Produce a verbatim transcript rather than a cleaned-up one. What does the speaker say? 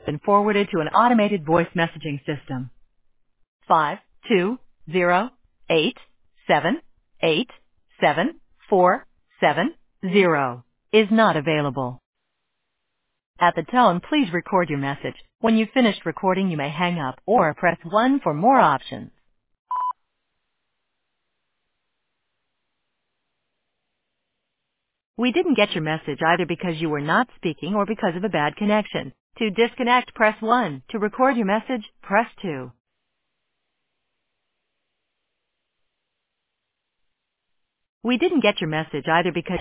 been forwarded to an automated voice messaging system. Five two zero eight seven eight seven four seven zero is not available. At the tone, please record your message. When you've finished recording, you may hang up or press one for more options. We didn't get your message either because you were not speaking or because of a bad connection. To disconnect, press one. To record your message, press two. We didn't get your message either because